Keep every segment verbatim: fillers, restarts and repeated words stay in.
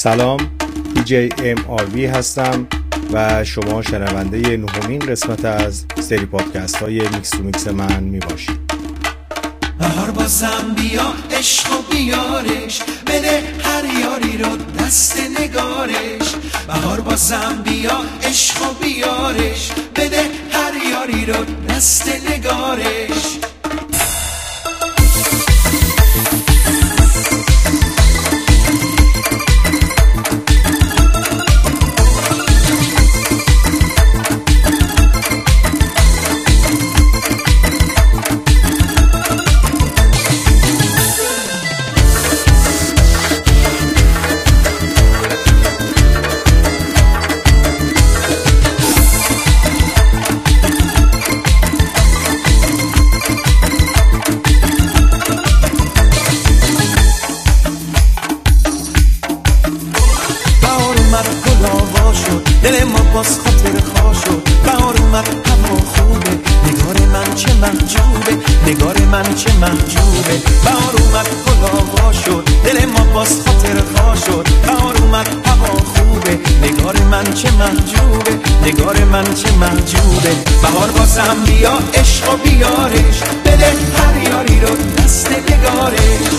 سلام، دی جی ام آر وی هستم و شما شنونده نهمین قسمت از سری پادکست های میکس تو میکس من میباشید. بهار بازم بیا عشق و بیارش، بده هر یاری رو دست نگارش. بهار بازم بیا عشق و بیارش، بده هر یاری رو دست نگارش. دل ما باز خاطر خواه شد، بهار اومد هوا خوبه، نگار من چه محجوبه، نگار من چه محجوبه. بهار اومد گلا شد، دل ما باز خاطر خواه شد، بهار اومد هوا خوبه، نگار من چه محجوبه، نگار من چه محجوبه. بهار بازم بیا عشق و بیارش، بده هر یاری رو دست نگارش.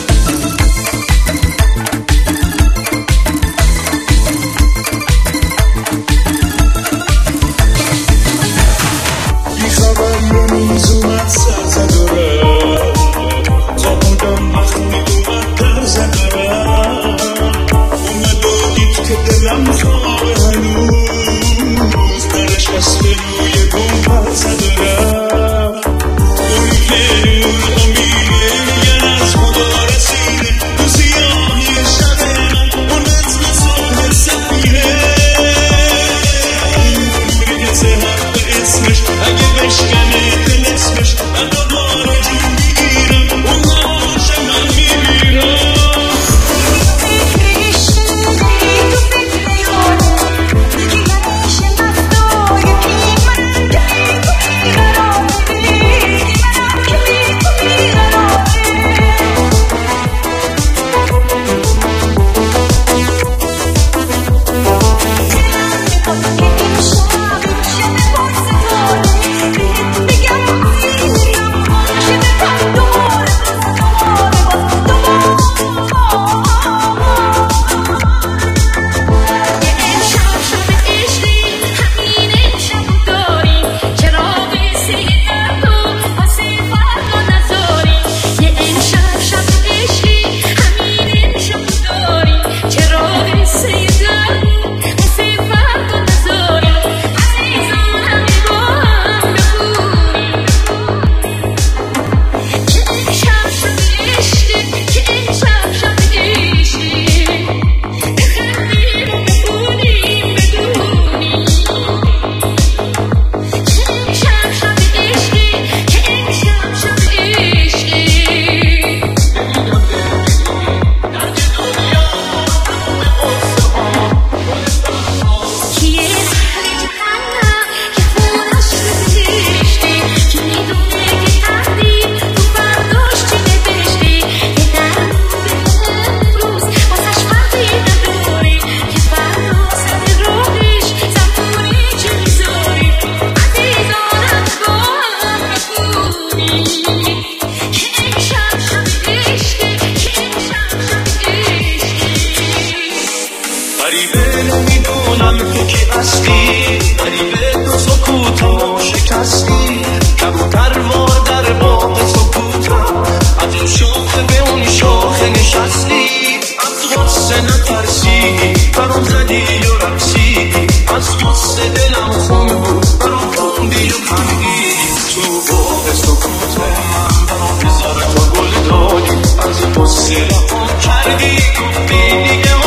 کردی گفتی دیگه